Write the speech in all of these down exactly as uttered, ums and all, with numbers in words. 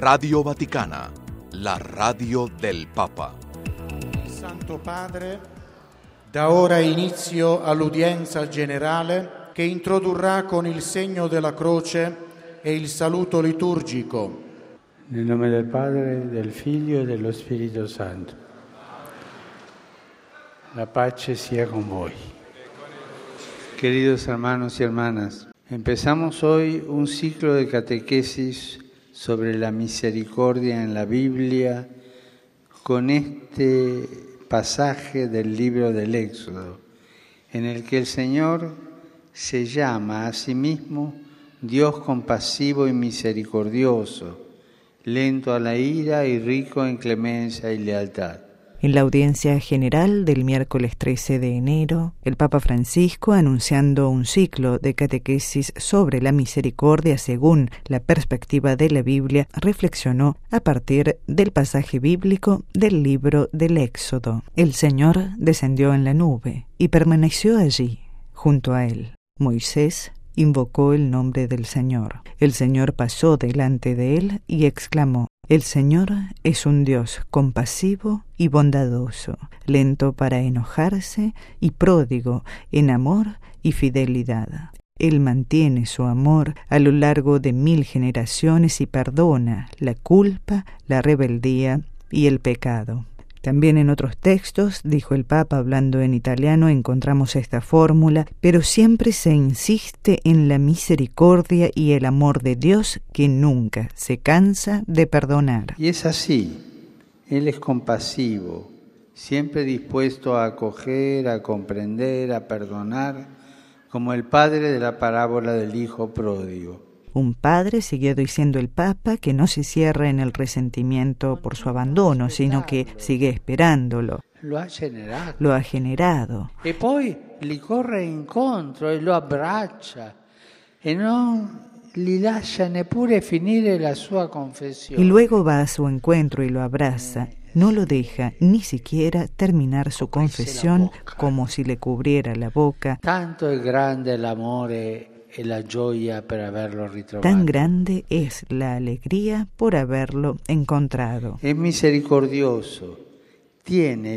Radio Vaticana, la radio del Papa. Il Santo Padre dà ora inizio all'udienza generale che introdurrà con il segno della croce e il saluto liturgico. Nel nome del Padre, del Figlio e dello Spirito Santo. La pace sea con voi. Queridos hermanos y hermanas, empezamos hoy un ciclo de catequesis sobre la misericordia en la Biblia con este pasaje del libro del Éxodo, en el que el Señor se llama a sí mismo Dios compasivo y misericordioso, lento a la ira y rico en clemencia y lealtad. En la audiencia general del miércoles trece de enero, el Papa Francisco, anunciando un ciclo de catequesis sobre la misericordia según la perspectiva de la Biblia, reflexionó a partir del pasaje bíblico del libro del Éxodo. El Señor descendió en la nube y permaneció allí, junto a él. Moisés invocó el nombre del Señor. El Señor pasó delante de él y exclamó: El Señor es un Dios compasivo y bondadoso, lento para enojarse y pródigo en amor y fidelidad. Él mantiene su amor a lo largo de mil generaciones y perdona la culpa, la rebeldía y el pecado. También en otros textos, dijo el Papa hablando en italiano, encontramos esta fórmula, pero siempre se insiste en la misericordia y el amor de Dios que nunca se cansa de perdonar. Y es así, Él es compasivo, siempre dispuesto a acoger, a comprender, a perdonar, como el padre de la parábola del hijo pródigo. Un padre, siguió diciendo el Papa, que no se cierra en el resentimiento por su abandono, sino que sigue esperándolo. Lo ha generado. Lo ha generado. E poi gli corre incontro e lo abbraccia e non gli lascia neppure finire la sua confessione. Y luego va a su encuentro y lo abraza. No lo deja ni siquiera terminar su confesión, como si le cubriera la boca. Tanto es grande el amore e la gioia per averlo ritrovato. Tan grande es la alegría por haberlo encontrado. Es misericordioso, tiene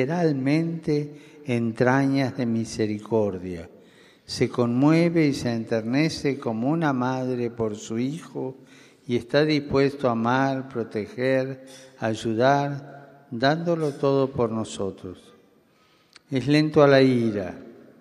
literalmente entrañas de misericordia. Se conmueve y se enternece como una madre por su hijo y está dispuesto a amar, proteger, ayudar, dándolo todo por nosotros. Es lento a la ira,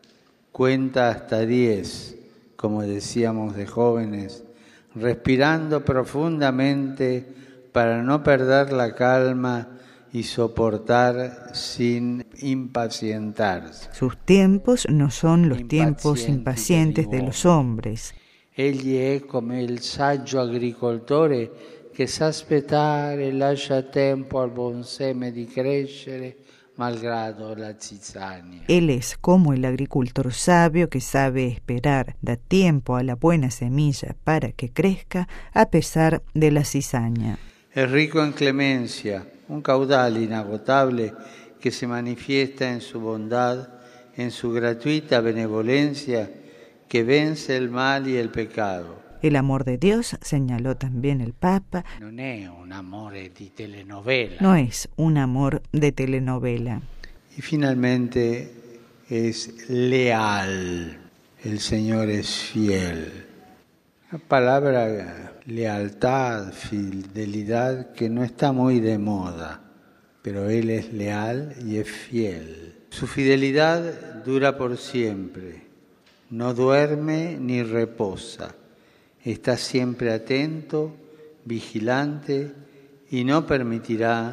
cuenta hasta diez, como decíamos de jóvenes, respirando profundamente para no perder la calma y soportar sin impacientarse. Sus tiempos no son los tiempos impacientes de los hombres. Egli è come il saggio agricoltore che sa aspettare e lascia tempo al buon seme di crescere malgrado la zizzania. Él es como el agricultor sabio que sabe esperar, da tiempo a la buena semilla para que crezca a pesar de la cizaña. Es rico en clemencia, un caudal inagotable que se manifiesta en su bondad, en su gratuita benevolencia que vence el mal y el pecado. El amor de Dios, señaló también el Papa, non è un amore di telenovela. No es un amor de telenovela. Y finalmente es leal. El Señor es fiel. Una palabra, lealtad, fidelidad, que no está muy de moda, pero Él es leal y es fiel. Su fidelidad dura por siempre. No duerme ni reposa. Está siempre atento, vigilante y no permitirá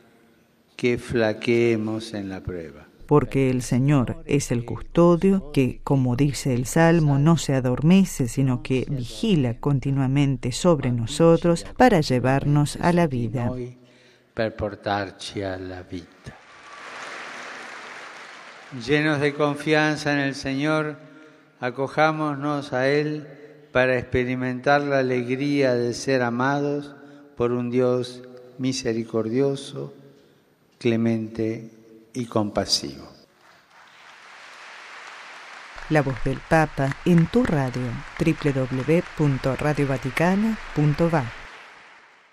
que flaqueemos en la prueba. Porque el Señor es el custodio que, como dice el Salmo, no se adormece, sino que vigila continuamente sobre nosotros para llevarnos a la vida. Per portarci alla vita. Llenos de confianza en el Señor, acojámonos a Él para experimentar la alegría de ser amados por un Dios misericordioso, clemente y compasivo. La voz del Papa en tu radio, doble u doble u doble u punto radio vaticana punto va.